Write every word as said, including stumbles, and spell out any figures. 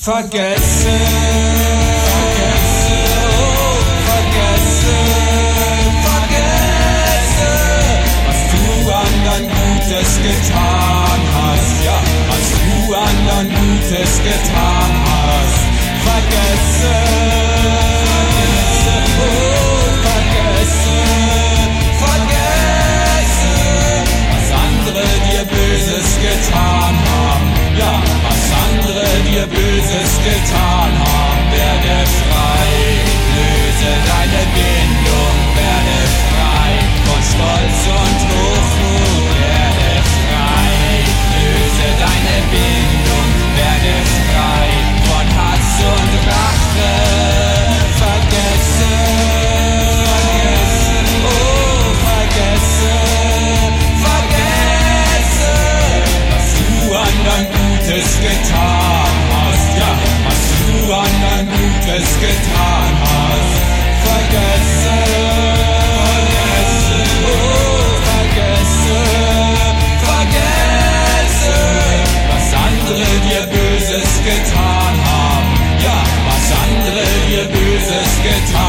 Vergesse, vergesse, oh, vergesse, vergesse, was du anderen Gutes getan hast, ja, was du anderen Gutes getan hast. Vergesse, vergesse, oh, vergesse, vergesse, was andere dir Böses getan haben, ja, was andere dir Böses getan haben. Werde frei, löse deine Bindung, werde frei von Stolz und Hochmut, werde frei, löse deine Bindung, werde frei von Hass und Rache. Vergesse, vergesse, oh, vergesse, vergesse, was du anderen Gutes getan hast, ja, was du anderen Gutes getan hast. Vergesse, vergesse, oh, vergesse, vergesse, was andere dir Böses getan haben, ja, was andere dir Böses getan haben.